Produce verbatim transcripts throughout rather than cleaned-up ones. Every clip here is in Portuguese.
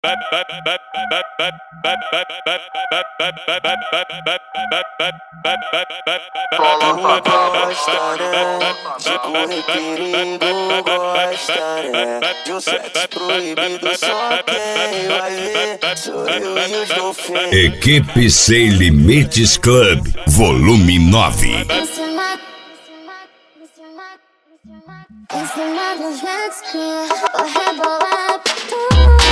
Como gosta, né? De correr perigo, gosta, né? De um sexo proibido, só quem vai ver sou eu e os golfinhos. Equipe Sem Limites Club, volume nove. Em cima dos jet ski, vou rebolar tudo.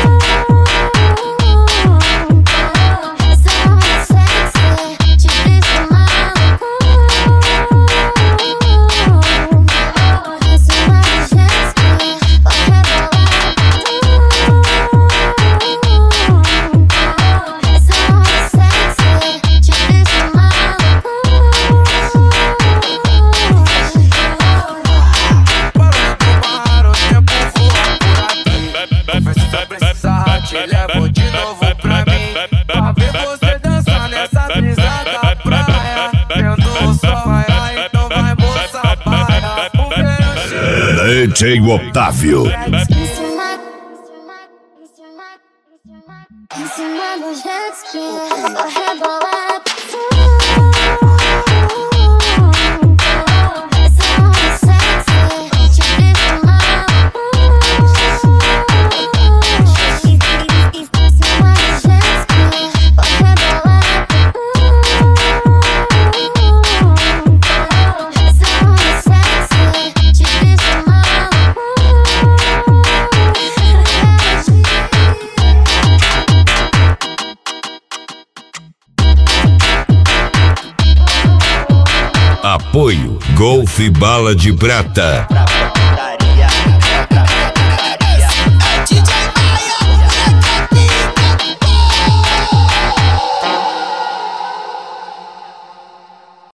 Te levo de novo pra mim, pra ver você dançar nessa brisa da praia. Vendo o sol raiar, então vai moça paia. D J Otávio. Em cima do jet ski, vou rebolar tudo. Apoio Golfe Bala de Prata.